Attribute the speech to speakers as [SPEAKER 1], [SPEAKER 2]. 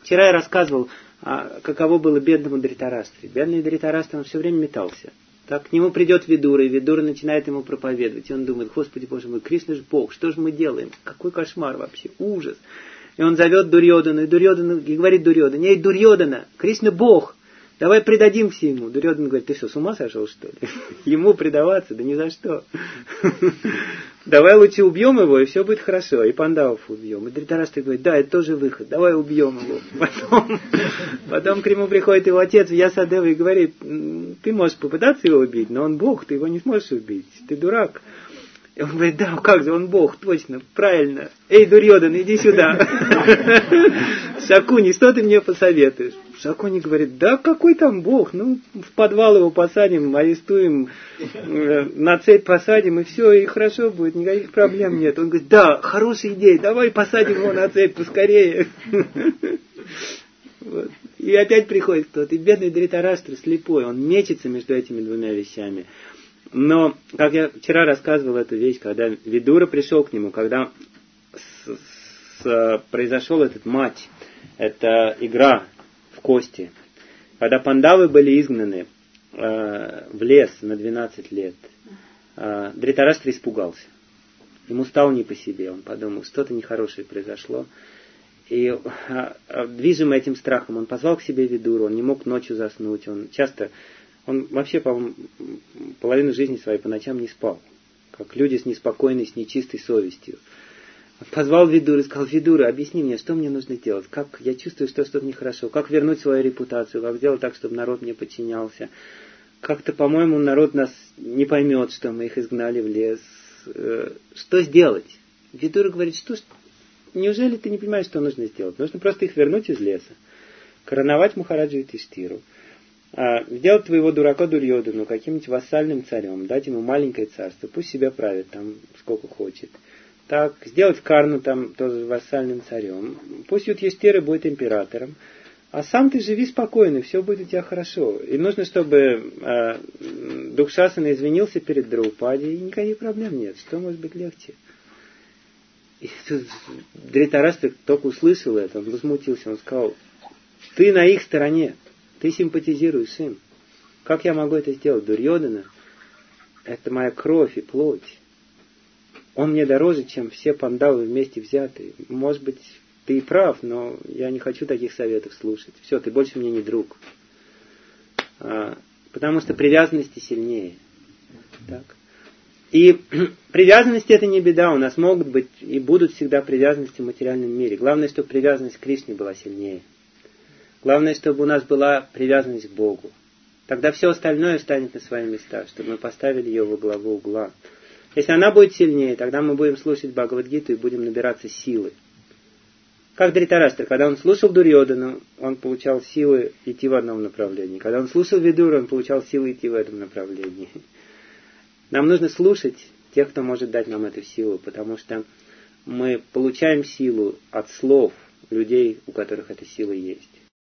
[SPEAKER 1] Вчера я рассказывал, каково было бедному Дритарастре. Бедный Дритарастра, он все время метался. Так к нему придет Видура, и Видура начинает ему проповедовать. И он думает: Господи Боже мой, Кришна же Бог, что же мы делаем? Какой кошмар вообще, ужас. И он зовет Дурьодана, и говорит Дурьодане: эй, Дурьодана, Кришна Бог, давай предадимся ему. Дурьодан говорит: ты что, с ума сошел, что ли? Ему предаваться? Да ни за что. Давай лучше убьем его, и все будет хорошо. И пандавов убьем. И Дритараштра говорит: да, это тоже выход, давай убьем его. Потом к нему приходит его отец Вьясадева и говорит: ты можешь попытаться его убить, но он Бог, ты его не сможешь убить, ты дурак. И он говорит: да, как же, он Бог, точно, правильно. Эй, Дурьодан, иди сюда. Шакуни, что ты мне посоветуешь? Шакуни говорит: да какой там Бог, ну в подвал его посадим, арестуем, на цепь посадим, и все, и хорошо будет, никаких проблем нет. Он говорит: да, хорошая идея, давай посадим его на цепь поскорее. Вот. И опять приходит кто-то, и бедный Дритараштра слепой, он мечется между этими двумя вещами. Но, как я вчера рассказывал эту вещь, когда Видура пришел к нему, когда произошел этот матч, это игра в кости, когда пандавы были изгнаны в лес на 12 лет, Дритараштра испугался. Ему стало не по себе, он подумал, что-то нехорошее произошло. И движимый этим страхом, он позвал к себе Видуру, он не мог ночью заснуть, он вообще, по-моему, половину жизни своей по ночам не спал, как люди с неспокойной, с нечистой совестью. Он позвал Видуру и сказал: Видура, объясни мне, что мне нужно делать, как я чувствую, что что-то нехорошо, как вернуть свою репутацию, как сделать так, чтобы народ мне подчинялся. Как-то, по-моему, народ нас не поймет, что мы их изгнали в лес. Что сделать? Видура говорит: что неужели ты не понимаешь, что нужно сделать? Нужно просто их вернуть из леса, короновать Махараджу Юдхиштхиру, сделать твоего дурака Дурьодану каким-нибудь вассальным царем, дать ему маленькое царство, пусть себя правит там сколько хочет. Так, сделать Карну там тоже вассальным царем, пусть Юдхиштхира будет императором, а сам ты живи спокойно, все будет у тебя хорошо. И нужно, чтобы Дукшасана извинился перед Драупадией, и никаких проблем нет. Что может быть легче? И Дритараштра только услышал это, он возмутился, он сказал: ты на их стороне, ты симпатизируешь им. Как я могу это сделать? Дурьодана — это моя кровь и плоть. Он мне дороже, чем все пандавы вместе взятые. Может быть, ты и прав, но я не хочу таких советов слушать. Все, ты больше мне не друг. Потому что привязанности сильнее. Так. И привязанности — это не беда. У нас могут быть и будут всегда привязанности в материальном мире. Главное, чтобы привязанность к Кришне была сильнее. Главное, чтобы у нас была привязанность к Богу. Тогда все остальное станет на свои места, чтобы мы поставили ее во главу угла. Если она будет сильнее, тогда мы будем слушать Бхагавад-гиту и будем набираться силы. Как Дритараштра, когда он слушал Дурьодану, он получал силы идти в одном направлении. Когда он слушал Видуру, он получал силы идти в этом направлении. Нам нужно слушать тех, кто может дать нам эту силу, потому что мы получаем силу от слов людей, у которых эта сила есть.